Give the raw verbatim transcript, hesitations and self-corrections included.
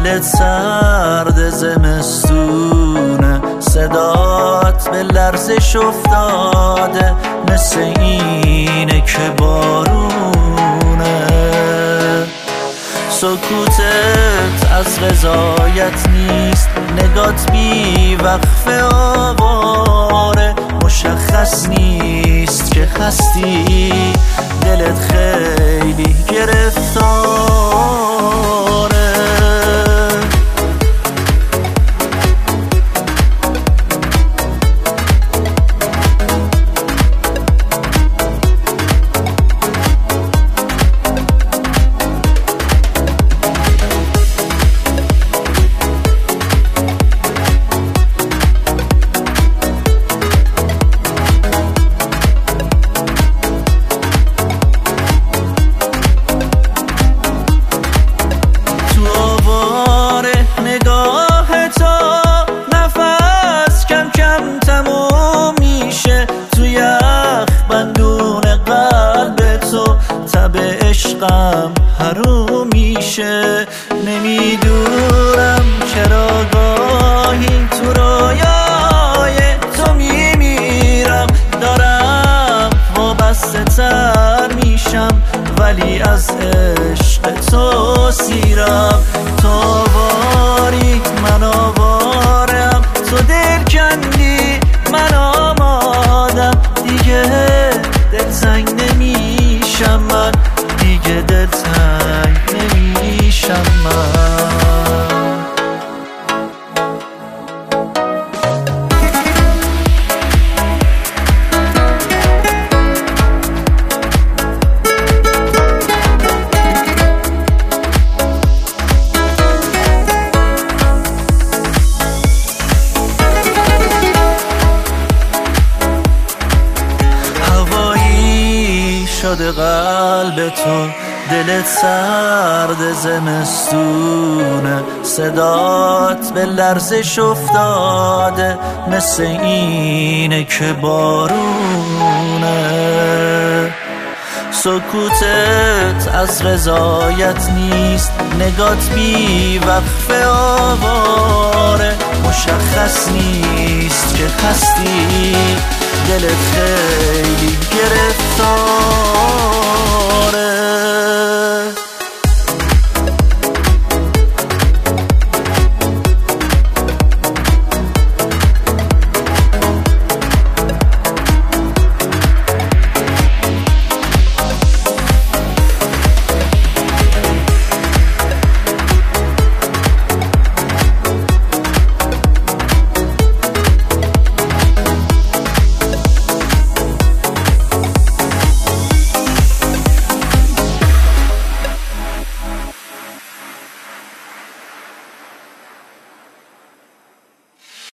دلت سرد زمستونه، صدات به لرزش افتاده، مثل اینه که بارونه. سکوتت از رضایت نیست، نگات بی وقفه آواره، مشخص نیست که هستی، دلت خیلی گرفتاره. عشقم حروم میشه، نمیدونم چرا گاهی تو رویای تو میمیرم، دارم وابسته تر میشم، ولی از عشق تو سیرم. تو آواری من آوارم، تو دل کندی من آمادم، دیگه دل زنگ نمیشم من، دیگه دل تنگ نمیشم من. هوایی شده قلب تو، دلت سرد زمستونه، صدات به لرزش افتاده، مثل اینه که بارونه. سکوتت از رضایت نیست، نگات بی وقفه آواره، مشخص نیست که هستی، دلت خیلی گرفتار.